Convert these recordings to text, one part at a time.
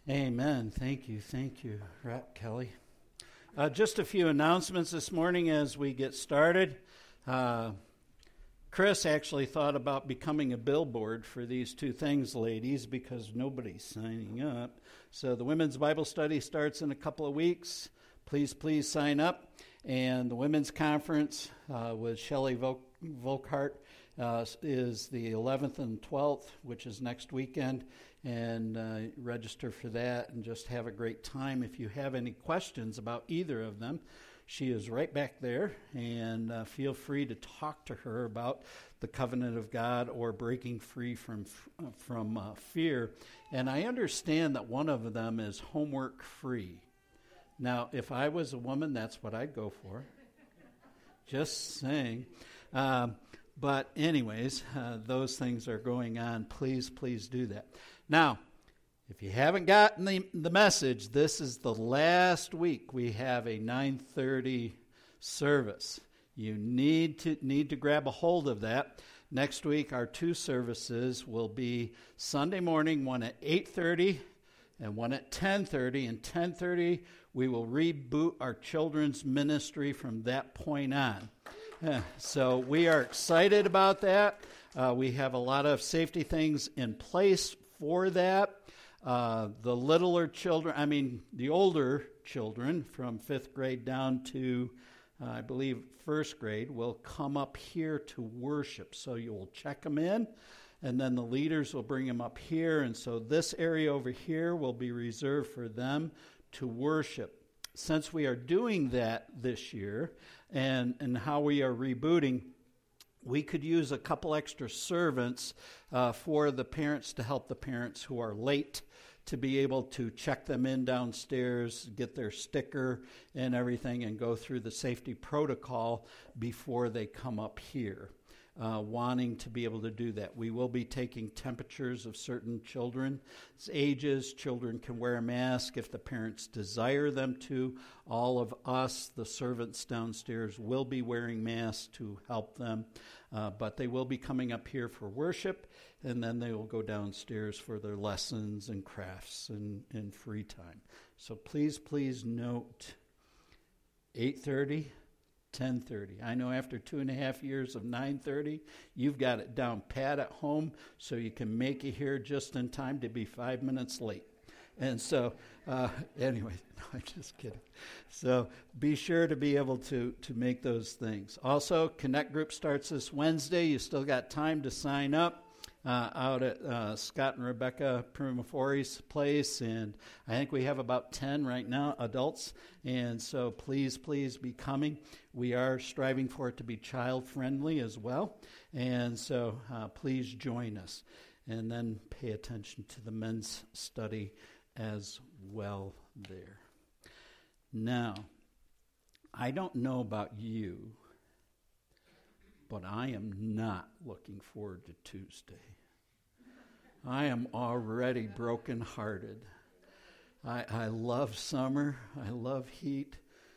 Amen. Thank you, Kelly. Just a few announcements this morning as we get started. Chris actually thought about becoming a billboard for these two things, ladies, because nobody's signing up. So the Women's Bible Study starts in a couple of weeks. Please sign up. And the Women's Conference with Shelley Volkart is the 11th and 12th, which is next weekend. And register for that and just have a great time. If you have any questions about either of them, she is right back there, and feel free to talk to her about the covenant of God or breaking free from fear. And I understand that one of them is homework free. Now, if I was a woman, that's what I'd go for. Just saying. But anyways, those things are going on. Please do that. Now, if you haven't gotten the message, this is the last week we have a 9:30 service. You need to grab a hold of that. Next week, our two services will be Sunday morning, one at 8:30 and one at 10:30. And 10:30, we will reboot our children's ministry from that point on. So we are excited about that. We have a lot of safety things in place for that. The older children from 5th grade down to, I believe, 1st grade will come up here to worship. So you will check them in, and then the leaders will bring them up here. And so this area over here will be reserved for them to worship. Since we are doing that this year and how we are rebooting, we could use a couple extra servants for the parents to help the parents who are late to be able to check them in downstairs, get their sticker and everything, and go through the safety protocol before they come up here. Wanting to be able to do that. We will be taking temperatures of certain children's ages. Children can wear a mask if the parents desire them to. All of us, the servants downstairs, will be wearing masks to help them. But they will be coming up here for worship, and then they will go downstairs for their lessons and crafts and free time. So please note 8:30. 10:30. I know after 2.5 years of 9:30, you've got it down pat at home, so you can make it here just in time to be 5 minutes late. And so, anyway, no, I'm just kidding. So be sure to be able to make those things. Also, Connect Group starts this Wednesday. You still got time to sign up. Out at Scott and Rebecca Primafori's place, and I think we have about 10 right now, adults, and so please be coming. We are striving for it to be child-friendly as well, and so please join us, and then pay attention to the men's study as well there. Now, I don't know about you, but I am not looking forward to Tuesday. I am already brokenhearted. I love summer. I love heat.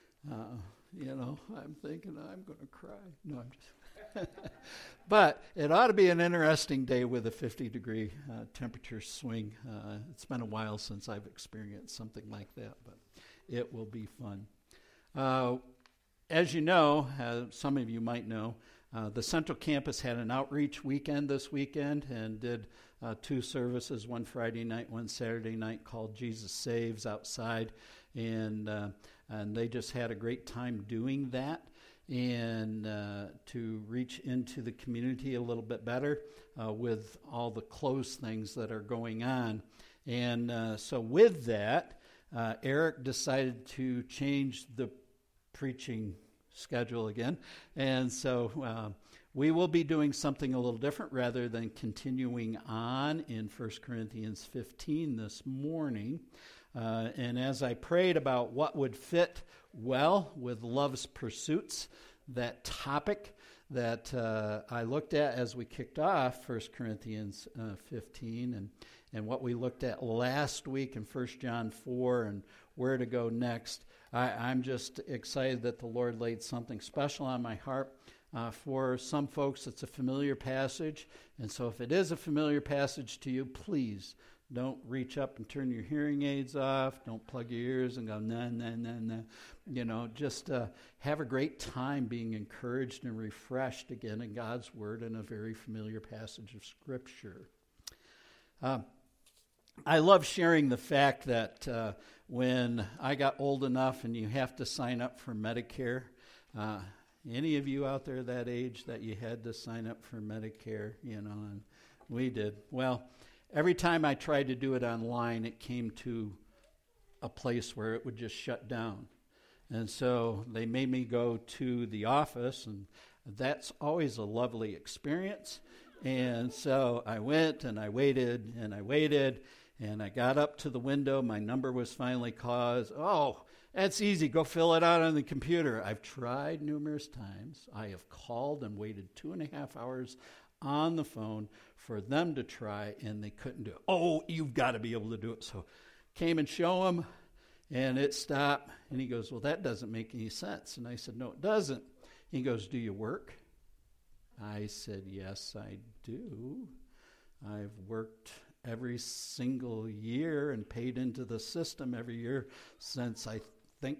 I'm thinking I'm going to cry. No, I'm just... But it ought to be an interesting day with a 50-degree temperature swing. It's been a while since I've experienced something like that, but it will be fun. As you know, some of you might know, the Central Campus had an outreach weekend this weekend and did 2 services, one Friday night, one Saturday night, called Jesus Saves outside, and they just had a great time doing that and to reach into the community a little bit better with all the close things that are going on. And so with that, Eric decided to change the preaching schedule again, and so we will be doing something a little different rather than continuing on in 1 Corinthians 15 this morning. And as I prayed about what would fit well with love's pursuits, that topic that I looked at as we kicked off 1 Corinthians 15 and what we looked at last week in 1 John 4 and where to go next, I'm just excited that the Lord laid something special on my heart For some folks, it's a familiar passage. And so if it is a familiar passage to you, please don't reach up and turn your hearing aids off. Don't plug your ears and go, nah, nah, nah, nah. Just have a great time being encouraged and refreshed again in God's Word in a very familiar passage of Scripture. I love sharing the fact that when I got old enough and you have to sign up for Medicare, any of you out there that age that you had to sign up for Medicare, and we did. Well, every time I tried to do it online, it came to a place where it would just shut down. And so they made me go to the office, and that's always a lovely experience. And so I went, and I waited, and I waited, and I got up to the window. My number was finally called. Oh, that's easy. Go fill it out on the computer. I've tried numerous times. I have called and waited 2.5 hours on the phone for them to try, and they couldn't do it. Oh, you've got to be able to do it. So came and show him, and it stopped. And he goes, well, that doesn't make any sense. And I said, no, it doesn't. He goes, do you work? I said, yes, I do. I've worked every single year and paid into the system every year since, I think,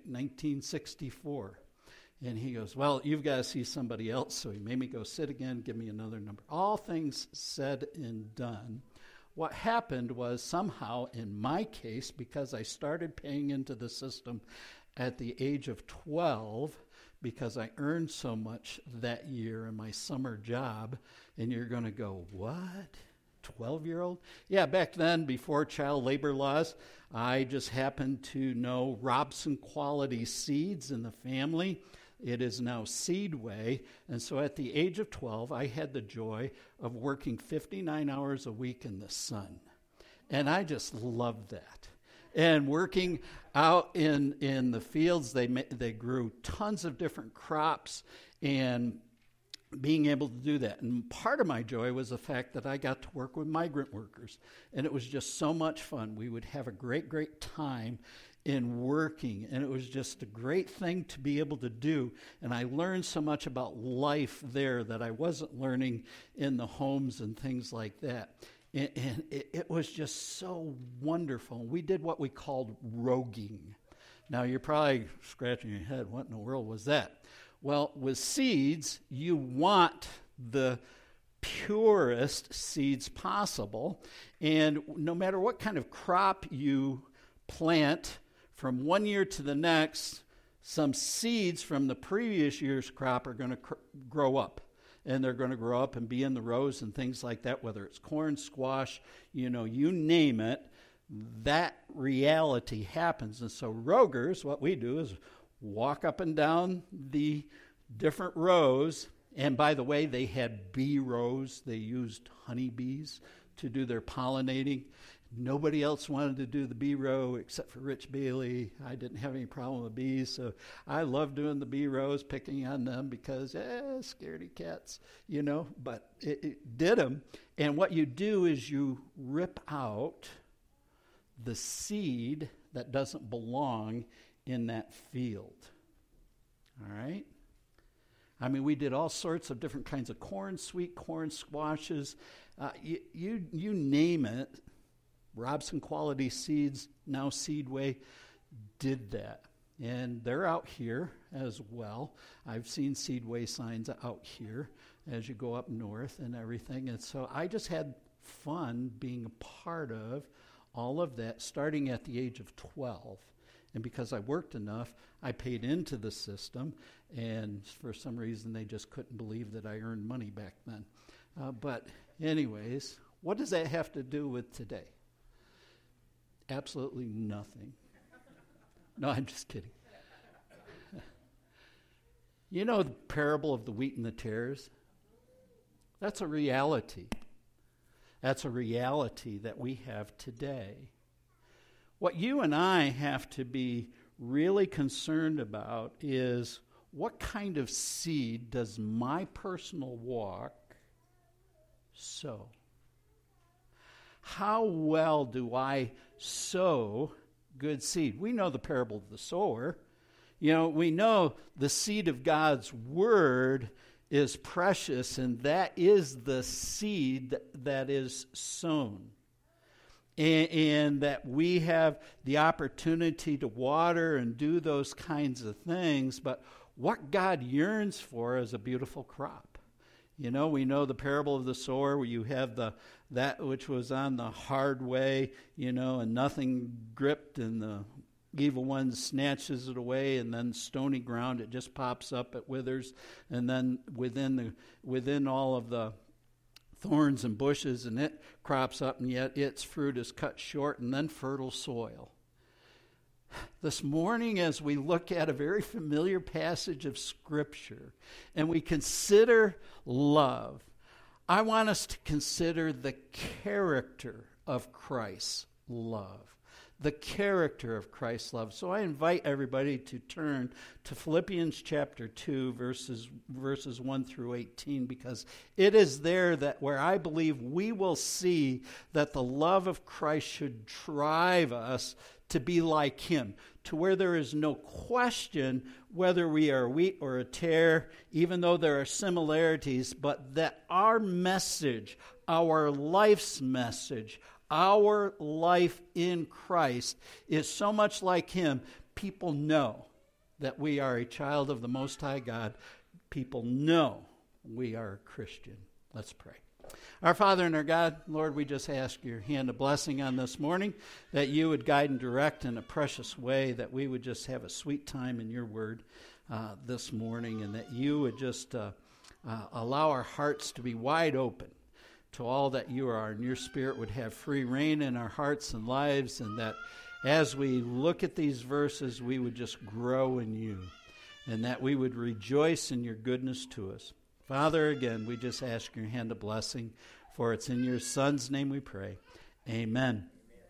1964. And he goes, well, you've got to see somebody else. So he made me go sit again, give me another number. All things said and done. What happened was somehow, in my case, because I started paying into the system at the age of 12, because I earned so much that year in my summer job, and you're going to go, what? 12-year-old? Yeah, back then, before child labor laws, I just happened to know Robson Quality Seeds in the family. It is now Seedway. And so at the age of 12, I had the joy of working 59 hours a week in the sun. And I just loved that. And working out in the fields, they grew tons of different crops, and being able to do that. And part of my joy was the fact that I got to work with migrant workers. And it was just so much fun. We would have a great, great time in working. And it was just a great thing to be able to do. And I learned so much about life there that I wasn't learning in the homes and things like that. And it was just so wonderful. We did what we called roguing. Now, you're probably scratching your head. What in the world was that? Well, with seeds, you want the purest seeds possible. And no matter what kind of crop you plant, from one year to the next, some seeds from the previous year's crop are going to grow up. And they're going to grow up and be in the rows and things like that, whether it's corn, squash, you name it, that reality happens. And so rogers, what we do is walk up and down the different rows. And by the way, they had bee rows. They used honeybees to do their pollinating. Nobody else wanted to do the bee row except for Rich Bailey. I didn't have any problem with bees, so I loved doing the bee rows, picking on them because, scaredy cats, but it did them. And what you do is you rip out the seed that doesn't belong in that field. All right? I mean, we did all sorts of different kinds of corn, sweet corn, squashes, you name it. Robson Quality Seeds, now Seedway, did that. And they're out here as well. I've seen Seedway signs out here as you go up north and everything. And so I just had fun being a part of all of that starting at the age of 12. And because I worked enough, I paid into the system. And for some reason, they just couldn't believe that I earned money back then. But anyways, what does that have to do with today? Absolutely nothing. No, I'm just kidding. You know the parable of the wheat and the tares? That's a reality. That's a reality that we have today. What you and I have to be really concerned about is what kind of seed does my personal walk sow? How well do I sow good seed? We know the parable of the sower. We know the seed of God's word is precious, and that is the seed that is sown. And that we have the opportunity to water and do those kinds of things, but what God yearns for is a beautiful crop. You know, we know the parable of the sower, where you have that which was on the hard way, you know, and nothing gripped, and the evil one snatches it away, and then stony ground, it just pops up, it withers, and then within all of the thorns and bushes, and it crops up, and yet its fruit is cut short, and then fertile soil. This morning, as we look at a very familiar passage of Scripture, and we consider love, I want us to consider the character of Christ's love. The character of Christ's love. So I invite everybody to turn to Philippians chapter 2, verses 1 through 18, because it is there that where I believe we will see that the love of Christ should drive us to be like him, to where there is no question whether we are wheat or a tare, even though there are similarities, but that our message, our life's message, our life in Christ is so much like him. People know that we are a child of the Most High God. People know we are a Christian. Let's pray. Our Father and our God, Lord, we just ask your hand of blessing on this morning, that you would guide and direct in a precious way, that we would just have a sweet time in your word this morning, and that you would just allow our hearts to be wide open to all that you are, and your Spirit would have free reign in our hearts and lives, and that as we look at these verses, we would just grow in you, and that we would rejoice in your goodness to us. Father, again, we just ask your hand of blessing, for it's in your Son's name we pray. Amen.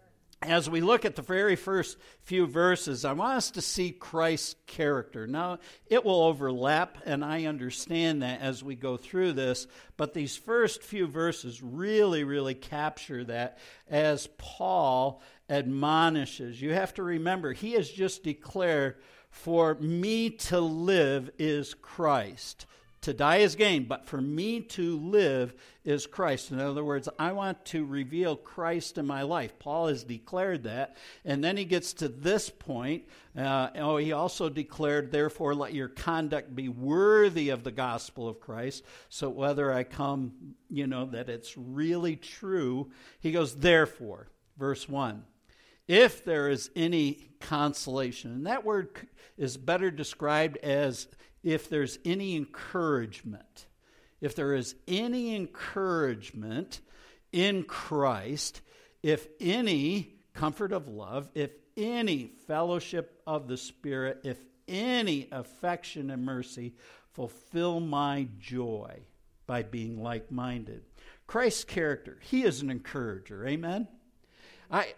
As we look at the very first few verses, I want us to see Christ's character. Now, it will overlap, and I understand that as we go through this, but these first few verses really, really capture that as Paul admonishes. You have to remember, he has just declared, for me to live is Christ. To die is gain, but for me to live is Christ. In other words, I want to reveal Christ in my life. Paul has declared that. And then he gets to this point. He also declared, therefore, let your conduct be worthy of the gospel of Christ. So whether I come, that it's really true. He goes, therefore, verse 1. If there is any consolation, and that word is better described as if there's any encouragement. If there is any encouragement in Christ, if any comfort of love, if any fellowship of the Spirit, if any affection and mercy, fulfill my joy by being like-minded. Christ's character, he is an encourager. Amen? I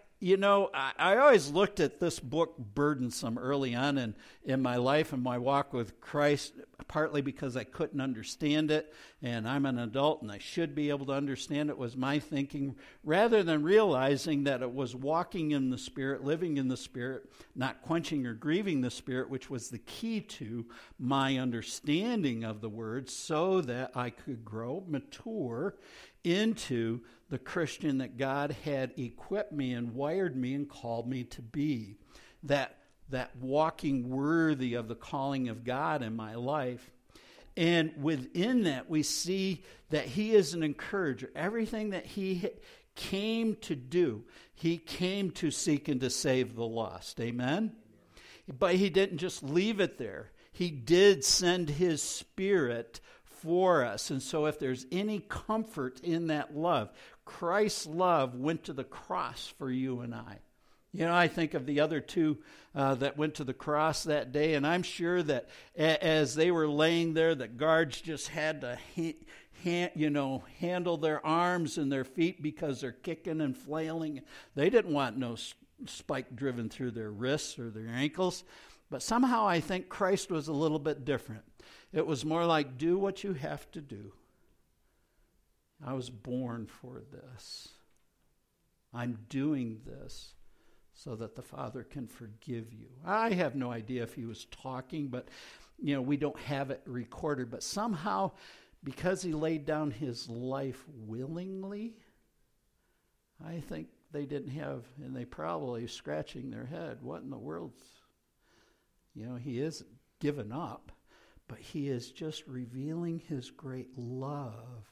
always looked at this book burdensome early on in my life and my walk with Christ, partly because I couldn't understand it, and I'm an adult and I should be able to understand it, was my thinking, rather than realizing that it was walking in the Spirit, living in the Spirit, not quenching or grieving the Spirit, which was the key to my understanding of the Word, so that I could grow, mature into the Christian that God had equipped me and wired me and called me to be. That walking worthy of the calling of God in my life. And within that, we see that he is an encourager. Everything that he came to do, he came to seek and to save the lost. Amen? But he didn't just leave it there. He did send his Spirit for us. And so if there's any comfort in that love, Christ's love went to the cross for you and I. I think of the other two that went to the cross that day, and I'm sure that as they were laying there, the guards just had to handle their arms and their feet because they're kicking and flailing. They didn't want no spike driven through their wrists or their ankles. But somehow I think Christ was a little bit different. It was more like, do what you have to do. I was born for this. I'm doing this so that the Father can forgive you. I have no idea if he was talking, but we don't have it recorded, but somehow, because he laid down his life willingly, I think they didn't have, and they probably scratching their head, what in the world? He isn't given up, but he is just revealing his great love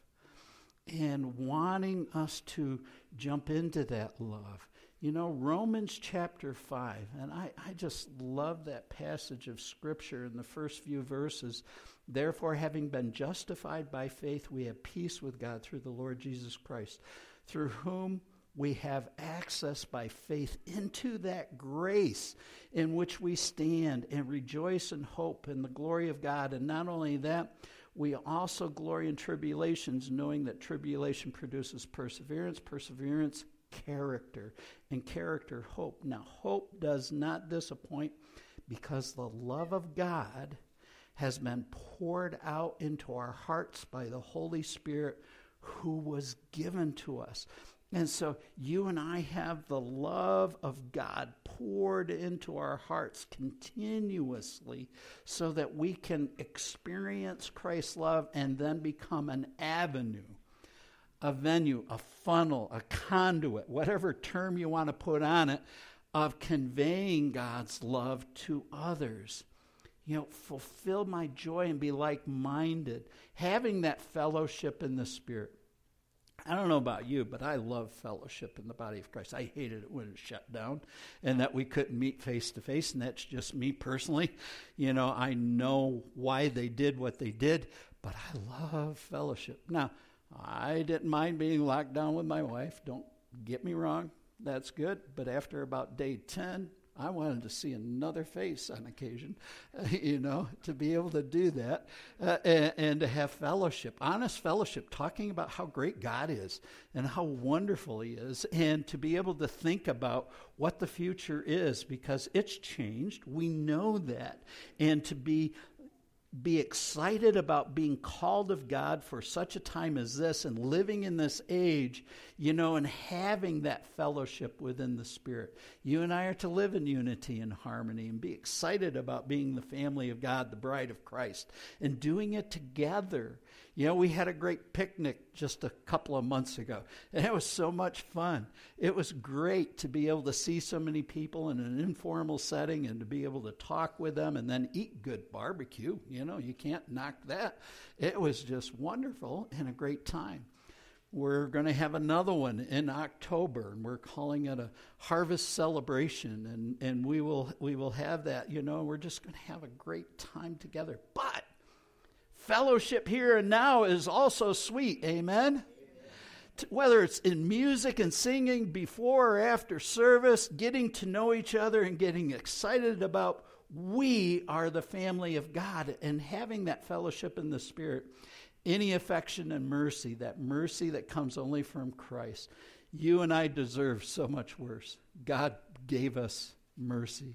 and wanting us to jump into that love. Romans chapter 5, and I just love that passage of Scripture in the first few verses. Therefore, having been justified by faith, we have peace with God through the Lord Jesus Christ, through whom we have access by faith into that grace in which we stand and rejoice in hope in the glory of God. And not only that, we also glory in tribulations, knowing that tribulation produces perseverance, perseverance, character, and character, hope. Now, hope does not disappoint because the love of God has been poured out into our hearts by the Holy Spirit who was given to us. And so you and I have the love of God poured into our hearts continuously so that we can experience Christ's love and then become an avenue, a venue, a funnel, a conduit, whatever term you want to put on it, of conveying God's love to others. Fulfill my joy and be like-minded, having that fellowship in the Spirit. I don't know about you, but I love fellowship in the body of Christ. I hated it when it shut down and that we couldn't meet face to face, and that's just me personally. I know why they did what they did, but I love fellowship. Now, I didn't mind being locked down with my wife. Don't get me wrong. That's good. But after about day 10, I wanted to see another face on occasion, to be able to do that and to have fellowship, honest fellowship, talking about how great God is and how wonderful he is, and to be able to think about what the future is because it's changed. We know that. And to be excited about being called of God for such a time as this and living in this age, and having that fellowship within the Spirit. You and I are to live in unity and harmony and be excited about being the family of God, the bride of Christ, and doing it together. We had a great picnic just a couple of months ago, and it was so much fun. It was great to be able to see so many people in an informal setting and to be able to talk with them and then eat good barbecue. You can't knock that. It was just wonderful and a great time. We're going to have another one in October, and we're calling it a harvest celebration, and we will have that. We're just going to have a great time together. But fellowship here and now is also sweet. Amen? Whether it's in music and singing before or after service, getting to know each other and getting excited about we are the family of God and having that fellowship in the Spirit, any affection and mercy that comes only from Christ. You and I deserve so much worse. God gave us mercy.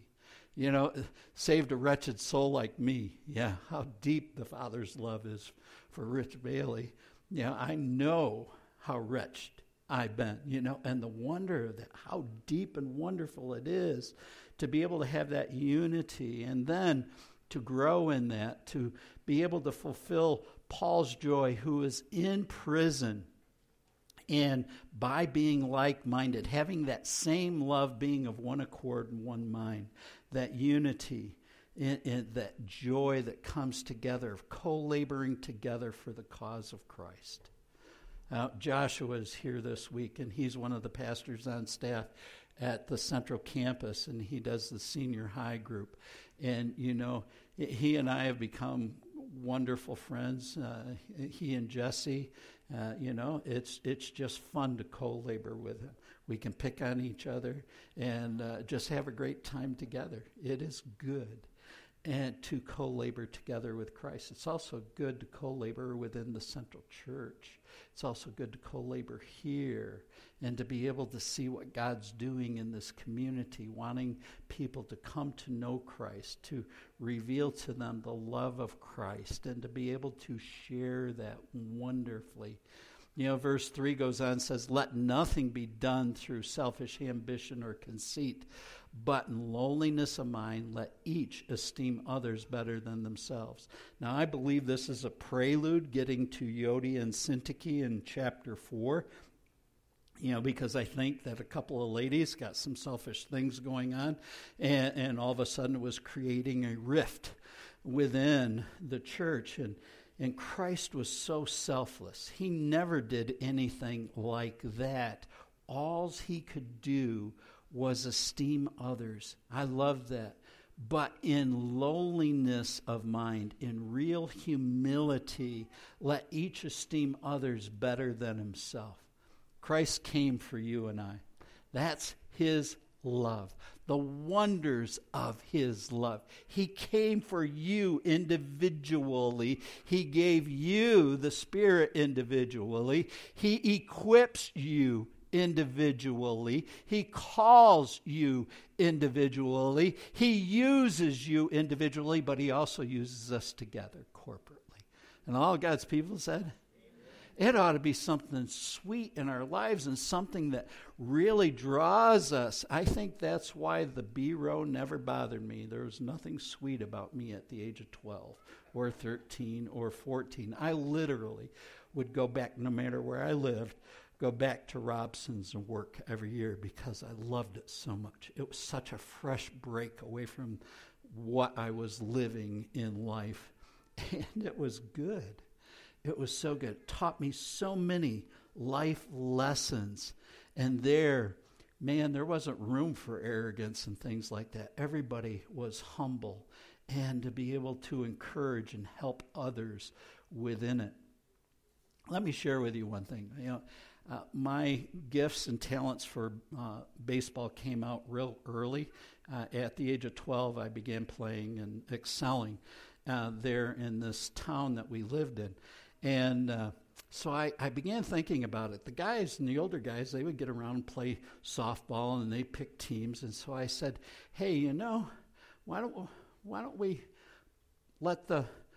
Saved a wretched soul like me. Yeah, how deep the Father's love is for Rich Bailey. I know how wretched I've been, and the wonder of that, how deep and wonderful it is to be able to have that unity and then to grow in that, to be able to fulfill Paul's joy, who is in prison, and by being like-minded, having that same love, being of one accord and one mind, that unity and that joy that comes together, of co-laboring together for the cause of Christ. Joshua is here this week, and he's one of the pastors on staff at the Central Campus, and he does the senior high group. And, he and I have become wonderful friends. He and Jesse, it's just fun to co-labor with him. We can pick on each other and just have a great time together. It is good. And to co-labor together with Christ. It's also good to co-labor within the Central Church. It's also good to co-labor here and to be able to see what God's doing in this community, wanting people to come to know Christ, to reveal to them the love of Christ, and to be able to share that wonderfully. Verse 3 goes on and says, let nothing be done through selfish ambition or conceit, but in lowliness of mind, let each esteem others better than themselves. Now, I believe this is a prelude getting to Euodia and Syntyche in chapter 4, because I think that a couple of ladies got some selfish things going on, and all of a sudden it was creating a rift within the church. And Christ was so selfless. He never did anything like that. All he could do was esteem others. I love that. But in lowliness of mind, in real humility, let each esteem others better than himself. Christ came for you and I. That's his love. The wonders of his love. He came for you individually. He gave you the Spirit individually. He equips you individually. He calls you individually. He uses you individually, but he also uses us together corporately. And all God's people said, it ought to be something sweet in our lives and something that really draws us. I think that's why the B row never bothered me. There was nothing sweet about me at the age of 12 or 13 or 14. I literally would go back, no matter where I lived, go back to Robson's and work every year because I loved it so much. It was such a fresh break away from what I was living in life, and it was good. It was so good. It taught me so many life lessons. And there wasn't room for arrogance and things like that. Everybody was humble, and to be able to encourage and help others within it. Let me share with you one thing. My gifts and talents for baseball came out real early. At the age of 12, I began playing and excelling there in this town that we lived in. And so I began thinking about it. The guys and the older guys, they would get around and play softball, and they'd pick teams. And so I said, hey, why don't we let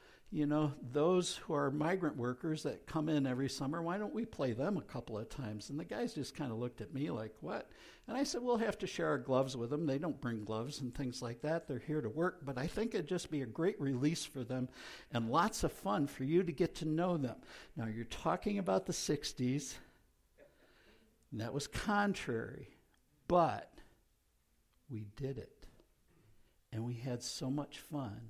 those who are migrant workers that come in every summer, why don't we play them a couple of times? And the guys just kind of looked at me like, what? And I said, we'll have to share our gloves with them. They don't bring gloves and things like that. They're here to work. But I think it'd just be a great release for them and lots of fun for you to get to know them. Now, you're talking about the 60s. And that was contrary. But we did it. And we had so much fun.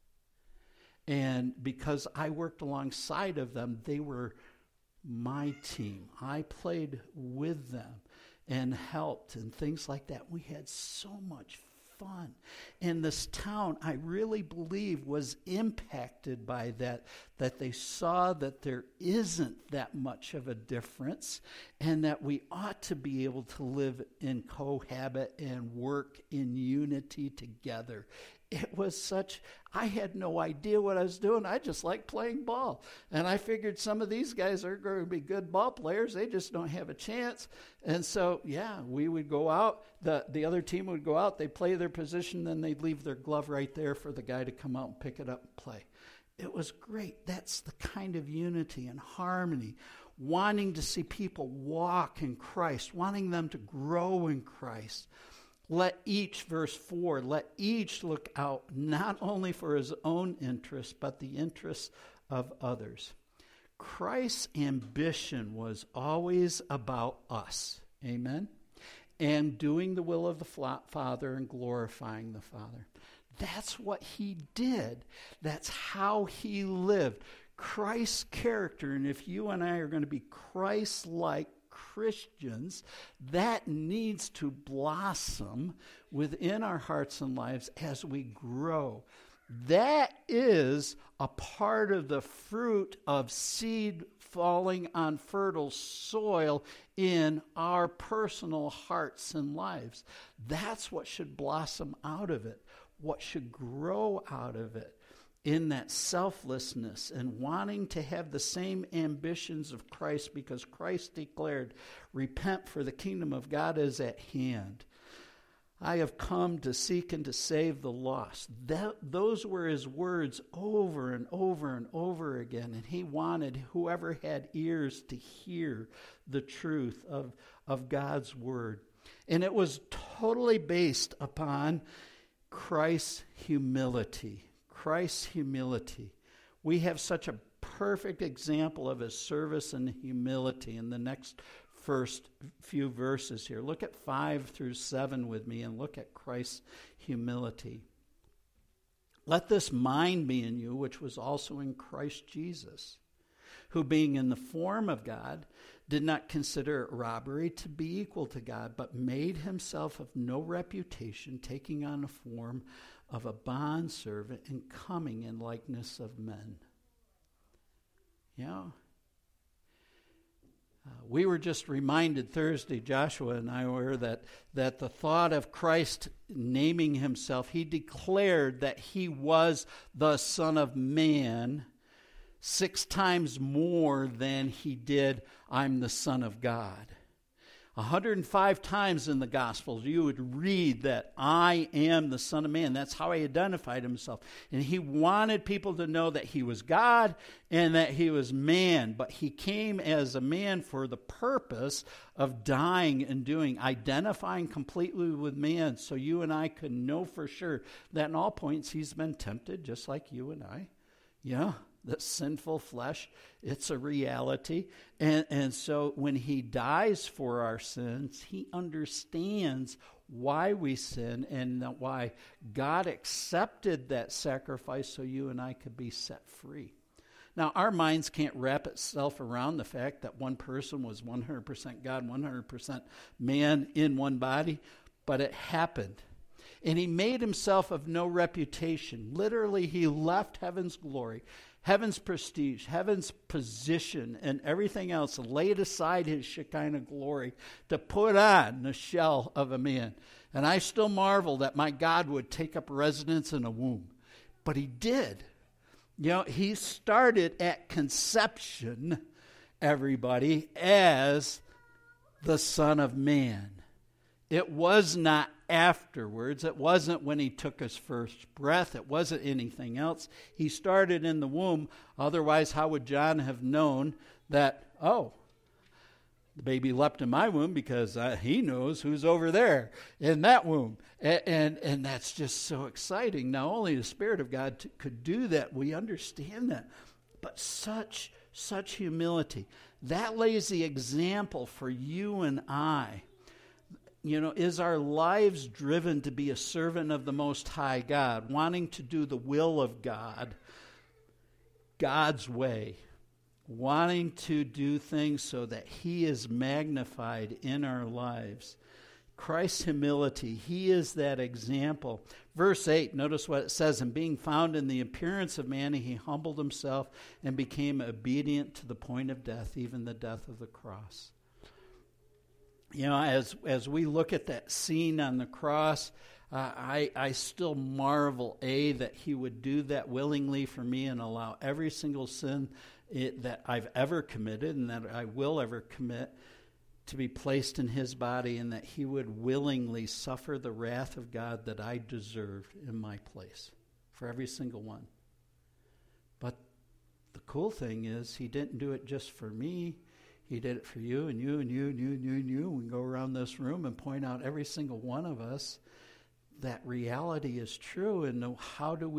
And because I worked alongside of them, they were my team. I played with them and helped and things like that. We had so much fun. And this town, I really believe, was impacted by that they saw that there isn't that much of a difference and that we ought to be able to live and cohabit and work in unity together. It was I had no idea what I was doing. I just liked playing ball. And I figured some of these guys are going to be good ball players. They just don't have a chance. And so, we would go out. The other team would go out. They'd play their position. Then they'd leave their glove right there for the guy to come out and pick it up and play. It was great. That's the kind of unity and harmony. Wanting to see people walk in Christ. Wanting them to grow in Christ. Let each, verse 4, let each look out not only for his own interests, but the interests of others. Christ's ambition was always about us. Amen? And doing the will of the Father and glorifying the Father. That's what he did. That's how he lived. Christ's character, and if you and I are going to be Christ-like Christians, that needs to blossom within our hearts and lives as we grow. That is a part of the fruit of seed falling on fertile soil in our personal hearts and lives. That's what should blossom out of it, what should grow out of it. In that selflessness and wanting to have the same ambitions of Christ, because Christ declared, repent for the kingdom of God is at hand. I have come to seek and to save the lost. Those were his words over and over and over again. And he wanted whoever had ears to hear the truth of God's word. And it was totally based upon Christ's humility. Christ's humility. We have such a perfect example of his service and humility in the next first few verses here. Look at 5 through 7 with me and look at Christ's humility. Let this mind be in you, which was also in Christ Jesus, who being in the form of God, did not consider it robbery to be equal to God, but made himself of no reputation, taking on the form of a bondservant and coming in likeness of men. Yeah. We were just reminded Thursday, Joshua and I were, that the thought of Christ naming himself, he declared that he was the Son of Man 6 times more than he did, I'm the Son of God. 105 times in the Gospels you would read that I am the Son of Man. That's how he identified himself. And he wanted people to know that he was God and that he was man. But he came as a man for the purpose of dying and identifying completely with man. So you and I could know for sure that in all points he's been tempted just like you and I. Yeah. The sinful flesh, it's a reality. And so when he dies for our sins, he understands why we sin and why God accepted that sacrifice so you and I could be set free. Now, our minds can't wrap itself around the fact that one person was 100% God, 100% man in one body, but it happened. And he made himself of no reputation. Literally, he left heaven's glory, heaven's prestige, heaven's position, and everything else, laid aside his Shekinah glory to put on the shell of a man. And I still marvel that my God would take up residence in a womb. But he did. You know, he started at conception, everybody, as the Son of Man. It was not afterwards. It wasn't when he took his first breath. It wasn't anything else. He started in the womb. Otherwise, how would John have known that, oh, the baby leapt in my womb, because he knows who's over there in that womb. And that's just so exciting. Not only the Spirit of God could do that, we understand that. But such humility. That lays the example for you and I. You know, is our lives driven to be a servant of the Most High God, wanting to do the will of God, God's way, wanting to do things so that he is magnified in our lives? Christ's humility, he is that example. Verse 8, notice what it says, and being found in the appearance of man, he humbled himself and became obedient to the point of death, even the death of the cross. You know, as we look at that scene on the cross, I still marvel, that he would do that willingly for me and allow every single sin that I've ever committed and that I will ever commit to be placed in his body, and that he would willingly suffer the wrath of God that I deserved in my place for every single one. But the cool thing is he didn't do it just for me. He did it for you and you and you and you and you and you. We can go around this room and point out every single one of us that reality is true. And how do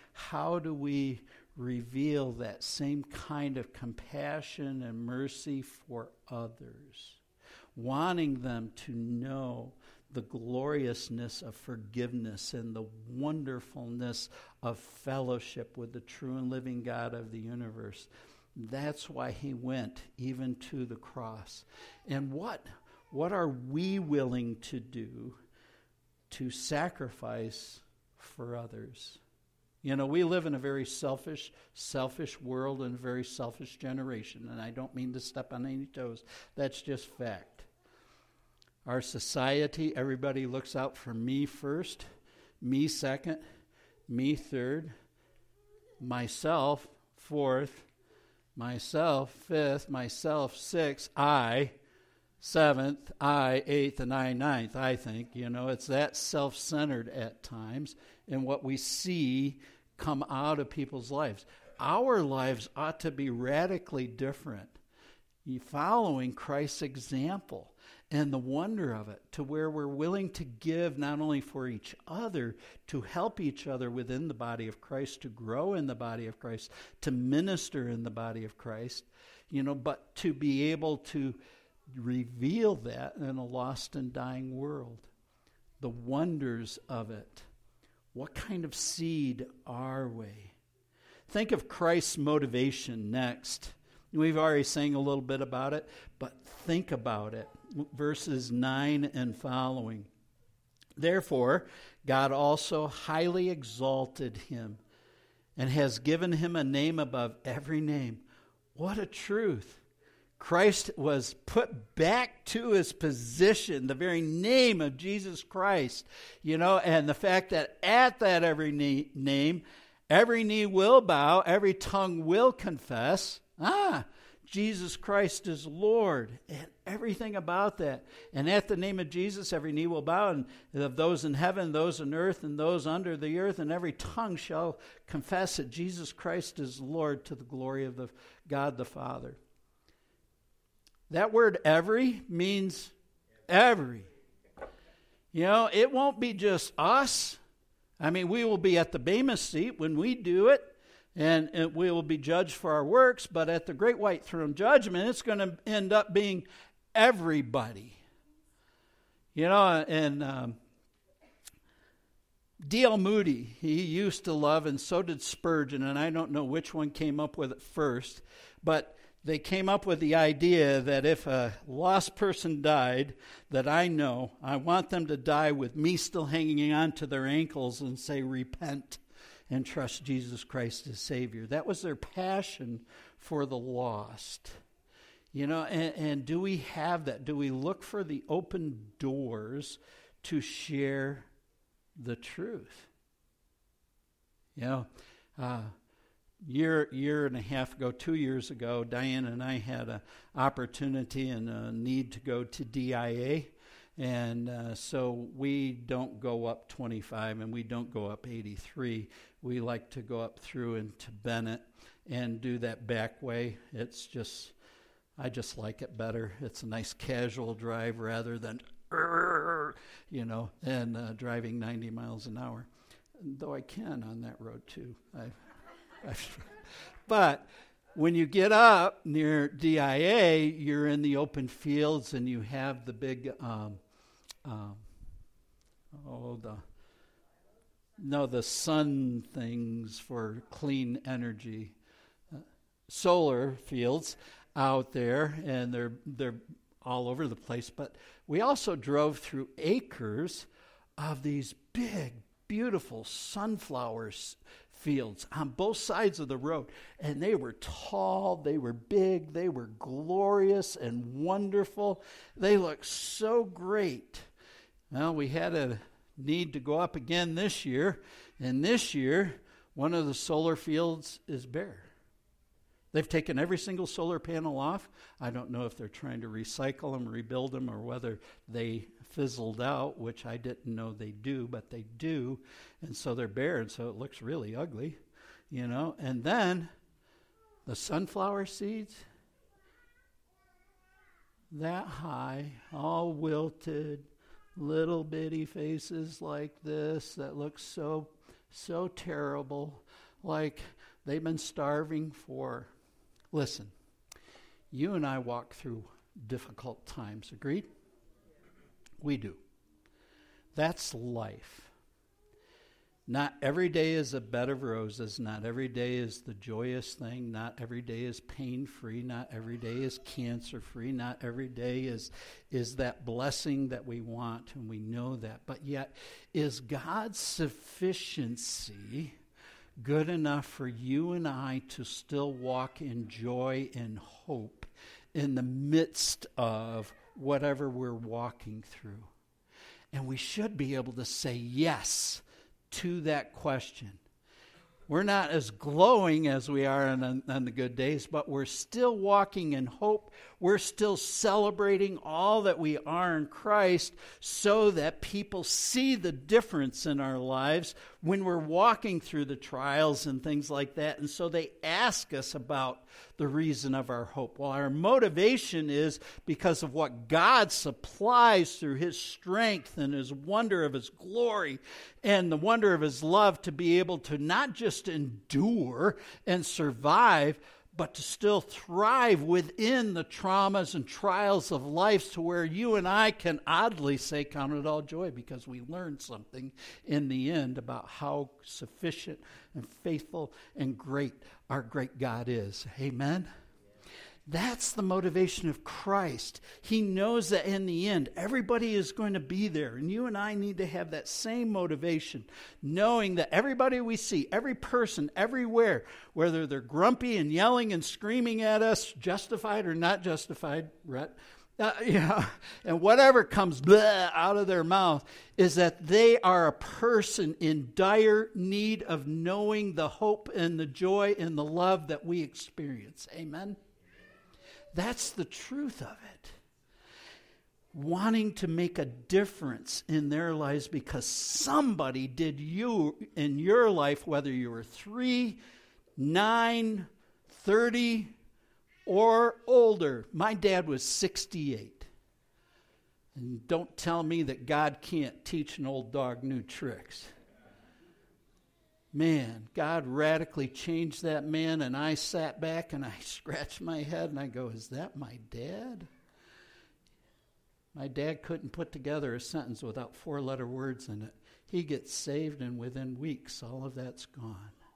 we reveal that same kind of compassion and mercy for others, wanting them to know the gloriousness of forgiveness and the wonderfulness of fellowship with the true and living God of the universe? That's why he went even to the cross. And what are we willing to do to sacrifice for others? You know, we live in a very selfish world and a very selfish generation. And I don't mean to step on any toes. That's just fact. Our society, everybody looks out for me first, me second, me third, myself fourth, myself fifth, myself sixth, I 7th, I 8th, and I 9th, I think. It's that self-centered at times in what we see come out of people's lives. Our lives ought to be radically different, following Christ's example and the wonder of it, to where we're willing to give not only for each other, to help each other within the body of Christ, to grow in the body of Christ, to minister in the body of Christ, but to be able to reveal that in a lost and dying world. The wonders of it. What kind of seed are we? Think of Christ's motivation next. We've already sang a little bit about it, but think about it. Verses 9 and following. Therefore, God also highly exalted him and has given him a name above every name. What a truth. Christ was put back to his position, the very name of Jesus Christ, and the fact that at that every name, every knee will bow, every tongue will confess, Jesus Christ is Lord, and everything about that. And at the name of Jesus, every knee will bow, and of those in heaven, those on earth, and those under the earth, and every tongue shall confess that Jesus Christ is Lord, to the glory of God the Father. That word every means every. It won't be just us. We will be at the Bema seat when we do it, and we will be judged for our works, but at the great white throne judgment, it's going to end up being everybody. And D.L. Moody, he used to love, and so did Spurgeon, and I don't know which one came up with it first, but they came up with the idea that if a lost person died that I know, I want them to die with me still hanging on to their ankles and say, repent and trust Jesus Christ as Savior. That was their passion for the lost. And do we have that? Do we look for the open doors to share the truth? Year and a half ago, 2 years ago, Diane and I had an opportunity and a need to go to DIA. And so we don't go up 25 and we don't go up 83. We like to go up through into Bennett and do that back way. I just like it better. It's a nice casual drive rather than, and driving 90 miles an hour. Though I can on that road too. But when you get up near DIA, you're in the open fields and you have the big, the sun things for clean energy, solar fields out there, and they're all over the place. But we also drove through acres of these big, beautiful sunflowers fields on both sides of the road, and they were tall, they were big, they were glorious and wonderful. They looked so great. Well, we had a need to go up again this year, and this year one of the solar fields is bare. They've taken every single solar panel off. I don't know if they're trying to recycle them, rebuild them, or whether they fizzled out, which I didn't know they do, but they do. And so they're bare, and so it looks really ugly, And then the sunflower seeds, that high, all wilted, little bitty faces like this that look so terrible, like they've been starving for. Listen, you and I walk through difficult times, agreed? We do. That's life. Not every day is a bed of roses. Not every day is the joyous thing. Not every day is pain-free. Not every day is cancer-free. Not every day is that blessing that we want, and we know that. But yet, is God's sufficiency good enough for you and I to still walk in joy and hope in the midst of whatever we're walking through? And we should be able to say yes to that question. We're not as glowing as we are on the good days, but we're still walking in hope. We're still celebrating all that we are in Christ so that people see the difference in our lives when we're walking through the trials and things like that. And so they ask us about the reason of our hope. Well, our motivation is because of what God supplies through His strength and His wonder of His glory and the wonder of His love to be able to not just endure and survive, but to still thrive within the traumas and trials of life to where you and I can oddly say, count it all joy, because we learned something in the end about how sufficient and faithful and great our great God is. Amen? That's the motivation of Christ. He knows that in the end, everybody is going to be there. And you and I need to have that same motivation, knowing that everybody we see, every person, everywhere, whether they're grumpy and yelling and screaming at us, justified or not justified, Rhett, and whatever comes out of their mouth, is that they are a person in dire need of knowing the hope and the joy and the love that we experience. Amen? That's the truth of it. Wanting to make a difference in their lives because somebody did you in your life, whether you were 3, 9, 30, or older. My dad was 68. And don't tell me that God can't teach an old dog new tricks. Man, God radically changed that man, and I sat back and I scratched my head and I go, is that my dad? My dad couldn't put together a sentence without 4-letter words in it. He gets saved, and within weeks, all of that's gone.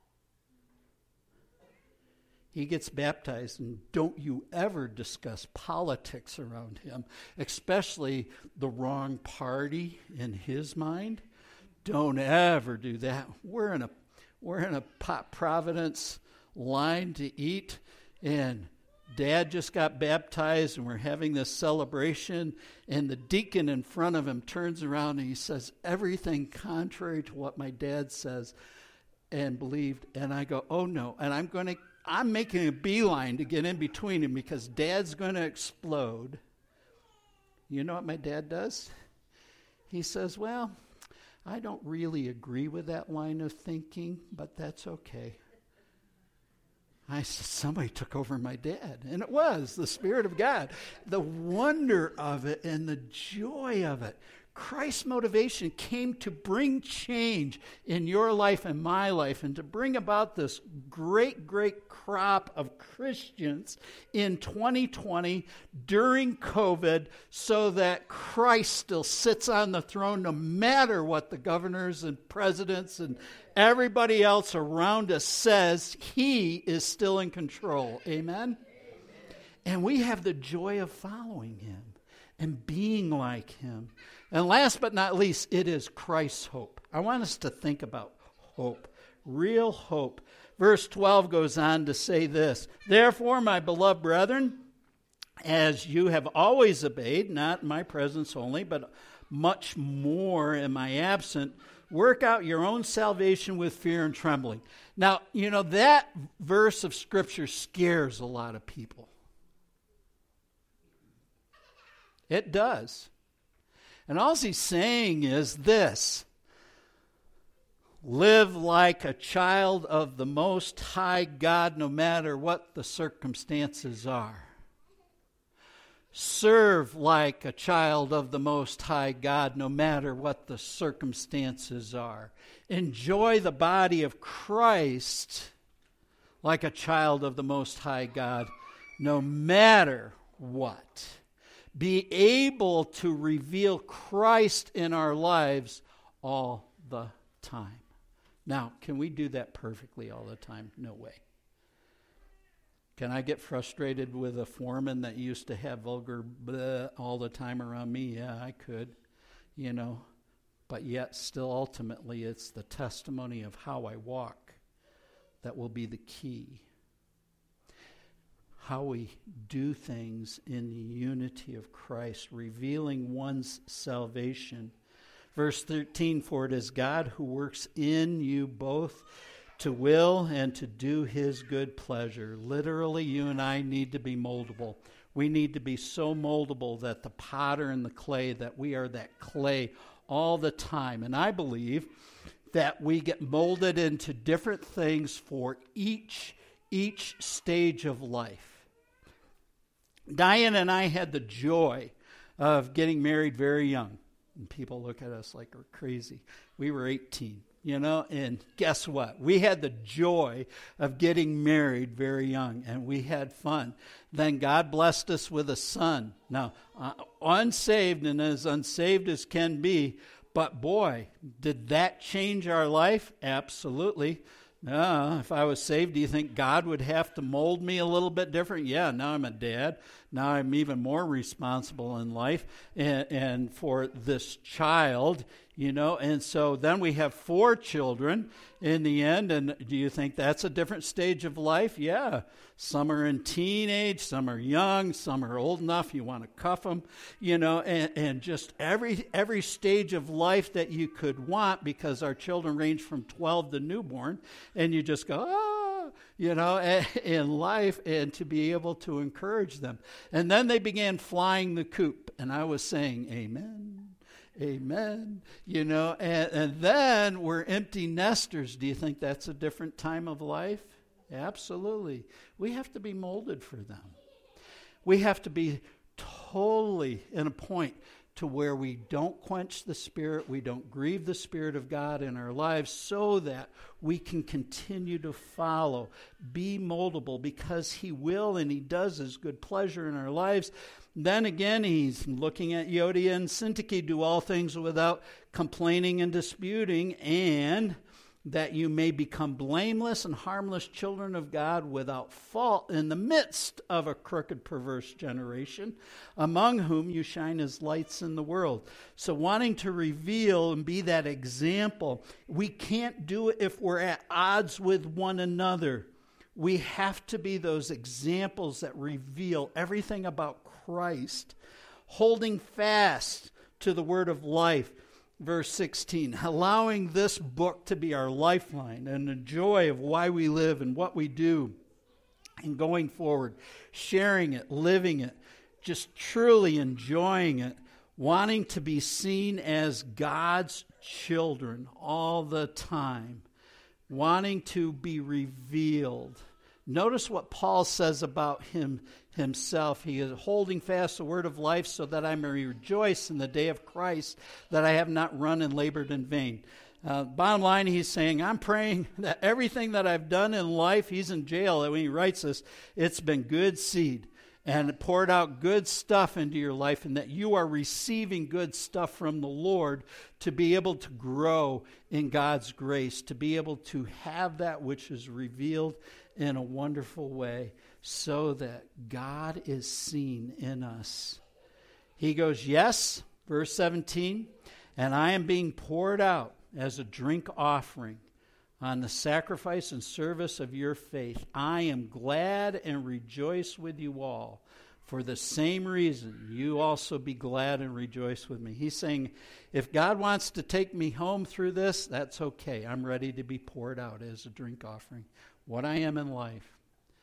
He gets baptized, and don't you ever discuss politics around him, especially the wrong party in his mind. Don't ever do that. We're in a Providence line to eat, and Dad just got baptized, and we're having this celebration, and the deacon in front of him turns around and he says everything contrary to what my dad says and believed. And I go, oh no, and I'm making a beeline to get in between him because Dad's going to explode. You know what my dad does? He says, well, I don't really agree with that line of thinking, but that's okay. I said, somebody took over my dad. And it was the Spirit of God. The wonder of it and the joy of it. Christ's motivation came to bring change in your life and my life, and to bring about this great, great crop of Christians in 2020 during COVID, so that Christ still sits on the throne no matter what the governors and presidents and everybody else around us says. He is still in control. Amen? And we have the joy of following Him and being like Him. And last but not least, it is Christ's hope. I want us to think about hope, real hope. Verse 12 goes on to say this, therefore, my beloved brethren, as you have always obeyed, not in my presence only, but much more in my absence, work out your own salvation with fear and trembling. Now, you know, that verse of Scripture scares a lot of people. It does. And all he's saying is this: live like a child of the Most High God no matter what the circumstances are. Serve like a child of the Most High God no matter what the circumstances are. Enjoy the body of Christ like a child of the Most High God no matter what. Be able to reveal Christ in our lives all the time. Now, can we do that perfectly all the time? No way. Can I get frustrated with a foreman that used to have vulgar bleh all the time around me? Yeah, I could, you know. But yet, still ultimately, it's the testimony of how I walk that will be the key. How we do things in the unity of Christ, revealing one's salvation. Verse 13, for it is God who works in you both to will and to do His good pleasure. Literally, you and I need to be moldable. We need to be so moldable that the potter and the clay, that we are that clay all the time. And I believe that we get molded into different things for each stage of life. Diane and I had the joy of getting married very young. And people look at us like we're crazy. We were 18, and guess what? We had the joy of getting married very young, and we had fun. Then God blessed us with a son. Now, unsaved and as unsaved as can be, but boy, did that change our life? Absolutely. If I was saved, do you think God would have to mold me a little bit different? Yeah, now I'm a dad. Now I'm even more responsible in life and for this child, And so then we have 4 children in the end. And do you think that's a different stage of life? Yeah. Some are in teenage, some are young, some are old enough you want to cuff them, and just every stage of life that you could want, because our children range from 12 to newborn, and you just go, in life, and to be able to encourage them. And then they began flying the coop, and I was saying, amen. Amen. And then we're empty nesters. Do you think that's a different time of life? Absolutely. We have to be molded for them. We have to be totally in a point to where we don't quench the Spirit, we don't grieve the Spirit of God in our lives, so that we can continue to follow, be moldable, because He will and He does His good pleasure in our lives. Then again, He's looking at Euodia and Syntyche, do all things without complaining and disputing, and that you may become blameless and harmless children of God without fault in the midst of a crooked, perverse generation, among whom you shine as lights in the world. So wanting to reveal and be that example, we can't do it if we're at odds with one another. We have to be those examples that reveal everything about Christ, holding fast to the word of life. Verse 16, allowing this book to be our lifeline and the joy of why we live and what we do, and going forward, sharing it, living it, just truly enjoying it, wanting to be seen as God's children all the time, wanting to be revealed. Notice what Paul says about himself. He is holding fast the word of life, so that I may rejoice in the day of Christ, that I have not run and labored in vain. Bottom line, he's saying, I'm praying that everything that I've done in life, he's in jail, and when he writes this, it's been good seed, and it poured out good stuff into your life, and that you are receiving good stuff from the Lord to be able to grow in God's grace, to be able to have that which is revealed in a wonderful way, so that God is seen in us. He goes, yes, verse 17, and I am being poured out as a drink offering on the sacrifice and service of your faith. I am glad and rejoice with you all. For the same reason, you also be glad and rejoice with me. He's saying, if God wants to take me home through this, that's okay. I'm ready to be poured out as a drink offering. What I am in life.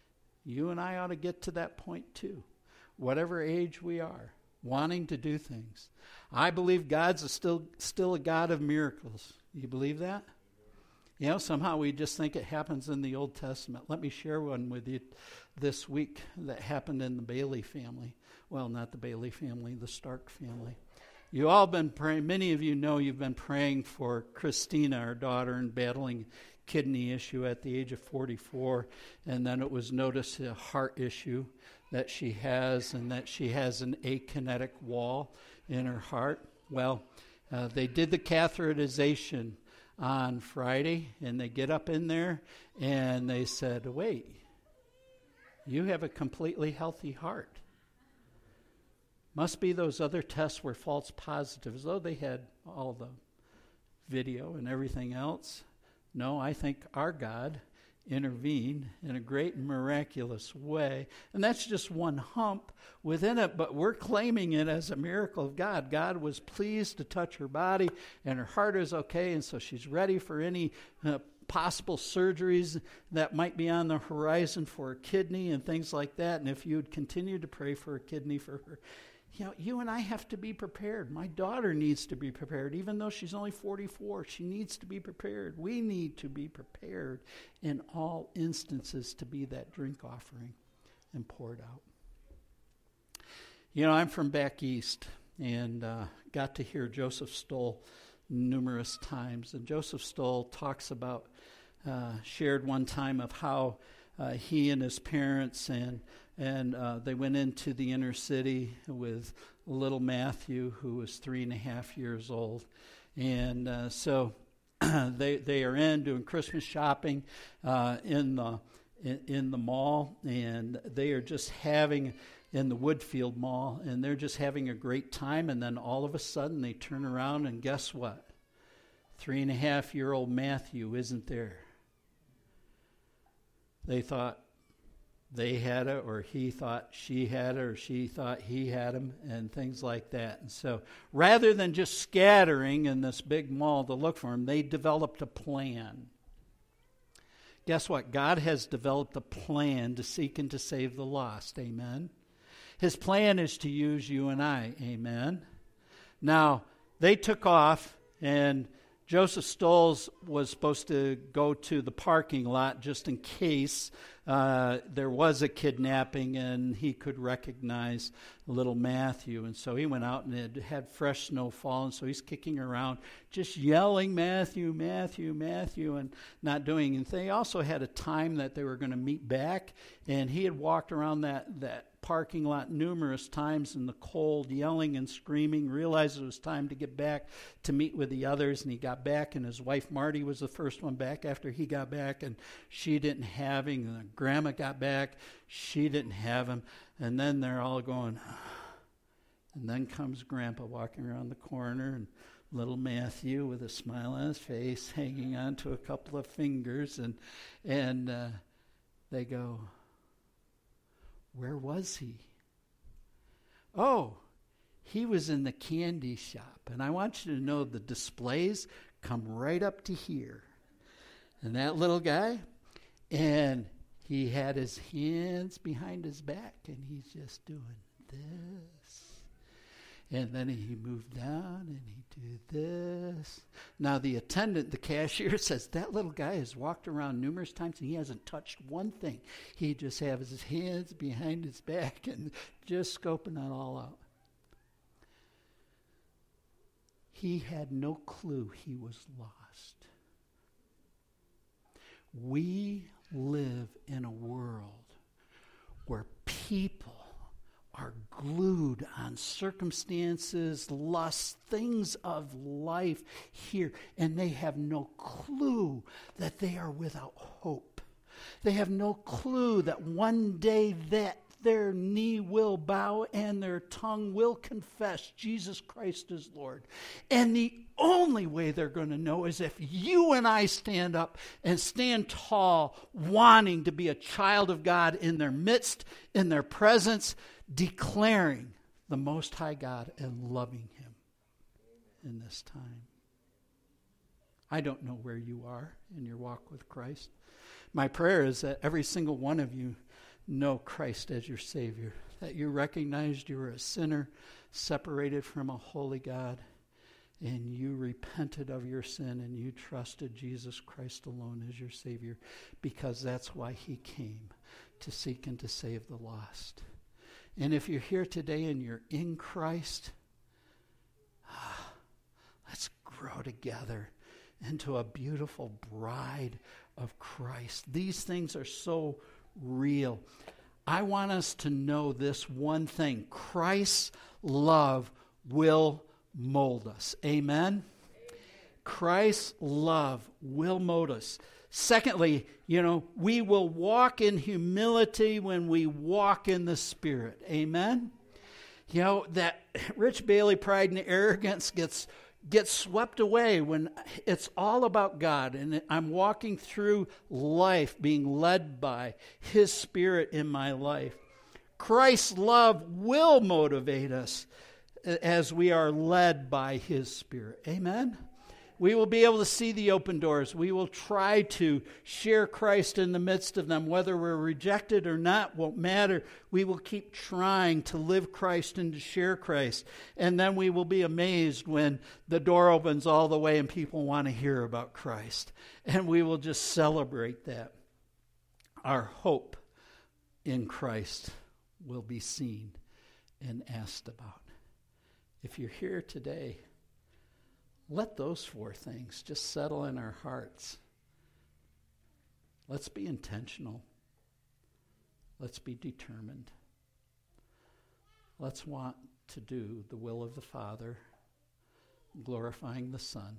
You and I ought to get to that point too. Whatever age we are, wanting to do things. I believe God's still a God of miracles. You believe that? Somehow we just think it happens in the Old Testament. Let me share one with you this week that happened in the Bailey family. Well, not the Bailey family, the Stark family. You all been praying, many of you know you've been praying for Christina, our daughter, and battling kidney issue at the age of 44, and then it was noticed a heart issue that she has, and that she has an akinetic wall in her heart. Well, they did the catheterization on Friday, and they get up in there, and they said, wait, you have a completely healthy heart. Must be those other tests were false positives, though they had all the video and everything else. No, I think our God intervened in a great and miraculous way. And that's just one hump within it, but we're claiming it as a miracle of God. God was pleased to touch her body, and her heart is okay, and so she's ready for any possible surgeries that might be on the horizon for a kidney and things like that. And if you would continue to pray for a kidney for her, you and I have to be prepared. My daughter needs to be prepared. Even though she's only 44, she needs to be prepared. We need to be prepared in all instances to be that drink offering and pour it out. I'm from back east and got to hear Joseph Stoll numerous times. And Joseph Stoll talks about, shared one time of how he and his parents and they went into the inner city with little Matthew, who was 3.5 years old. And so they are in doing Christmas shopping in the mall, and they are just having, in the Woodfield Mall, and they're just having a great time. And then all of a sudden they turn around and guess what? 3.5-year-old Matthew isn't there. They thought they had it, or he thought she had it, or she thought he had him, and things like that. And so rather than just scattering in this big mall to look for him, they developed a plan. Guess what? God has developed a plan to seek and to save the lost. Amen. His plan is to use you and I. Amen. Now, they took off, and Joseph Stolz was supposed to go to the parking lot just in case there was a kidnapping and he could recognize little Matthew. And so he went out, and it had fresh snow fallen, so he's kicking around, just yelling, Matthew, Matthew, Matthew, and not doing anything. They also had a time that they were going to meet back, and he had walked around that parking lot numerous times in the cold, yelling and screaming, realized it was time to get back to meet with the others, and he got back, and his wife Marty was the first one back after he got back, and she didn't have him, and Grandma got back, she didn't have him, and then they're all going, and then comes Grandpa walking around the corner, and little Matthew with a smile on his face, hanging on to a couple of fingers, and they go, where was he? Oh, he was in the candy shop. And I want you to know the displays come right up to here. And that little guy, and he had his hands behind his back, and he's just doing this. And then he moved down, and he did this. Now the attendant, the cashier, says that little guy has walked around numerous times, and he hasn't touched one thing. He just has his hands behind his back and just scoping it all out. He had no clue he was lost. We live in a world where people are glued on circumstances, lusts, things of life here, and they have no clue that they are without hope. They have no clue that one day that their knee will bow and their tongue will confess Jesus Christ is Lord. And the only way they're going to know is if you and I stand up and stand tall, wanting to be a child of God in their midst, in their presence, declaring the Most High God and loving Him in this time. I don't know where you are in your walk with Christ. My prayer is that every single one of you know Christ as your Savior, that you recognized you were a sinner separated from a holy God, and you repented of your sin and you trusted Jesus Christ alone as your Savior, because that's why He came, to seek and to save the lost. And if you're here today and you're in Christ, let's grow together into a beautiful bride of Christ. These things are so real. I want us to know this one thing: Christ's love will mold us. Amen? Christ's love will mold us. Secondly, we will walk in humility when we walk in the Spirit. Amen? That Rich Bailey pride and arrogance gets swept away when it's all about God, and I'm walking through life being led by His Spirit in my life. Christ's love will motivate us as we are led by His Spirit. Amen? We will be able to see the open doors. We will try to share Christ in the midst of them. Whether we're rejected or not won't matter. We will keep trying to live Christ and to share Christ. And then we will be amazed when the door opens all the way and people want to hear about Christ. And we will just celebrate that. Our hope in Christ will be seen and asked about. If you're here today, let those 4 things just settle in our hearts. Let's be intentional. Let's be determined. Let's want to do the will of the Father, glorifying the Son,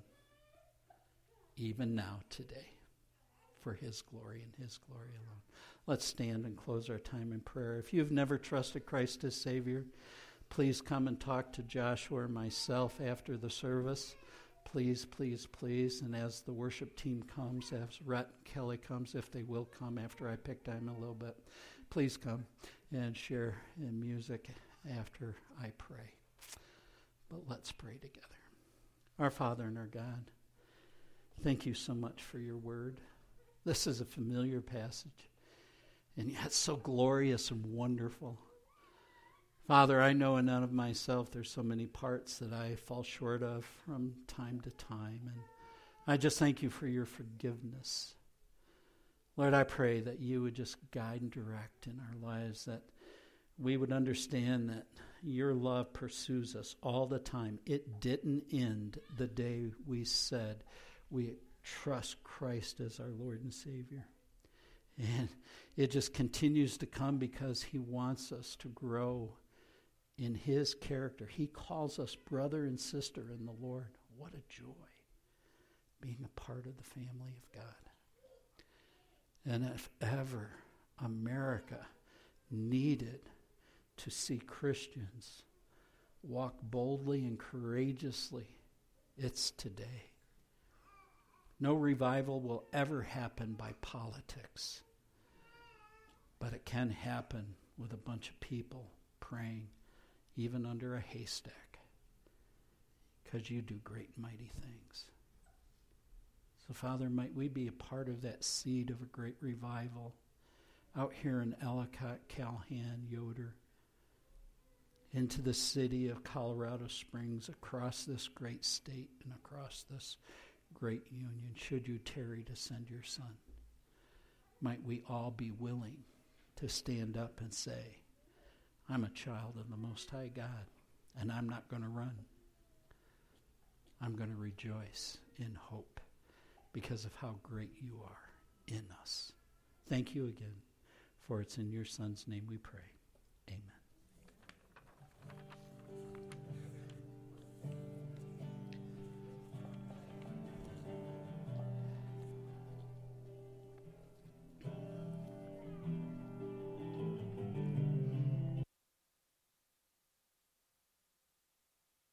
even now, today, for His glory and His glory alone. Let's stand and close our time in prayer. If you've never trusted Christ as Savior, please come and talk to Joshua or myself after the service. Please, please, please. And as the worship team comes, as Rhett and Kelly comes, if they will come after I pick time a little bit, please come and share in music after I pray. But let's pray together. Our Father and our God, thank you so much for your word. This is a familiar passage, and yet so glorious and wonderful. Father, I know in and of myself there's so many parts that I fall short of from time to time, and I just thank you for your forgiveness. Lord, I pray that you would just guide and direct in our lives, that we would understand that your love pursues us all the time. It didn't end the day we said we trust Christ as our Lord and Savior. And it just continues to come because he wants us to grow in his character. He calls us brother and sister in the Lord. What a joy being a part of the family of God. And if ever America needed to see Christians walk boldly and courageously, it's today. No revival will ever happen by politics, but it can happen with a bunch of people praying, even under a haystack, because you do great and mighty things. So, Father, might we be a part of that seed of a great revival out here in Ellicott, Calhoun, Yoder, into the city of Colorado Springs, across this great state and across this great union, should you tarry to send your Son. Might we all be willing to stand up and say, I'm a child of the Most High God, and I'm not going to run. I'm going to rejoice in hope because of how great you are in us. Thank you again, for it's in your Son's name we pray.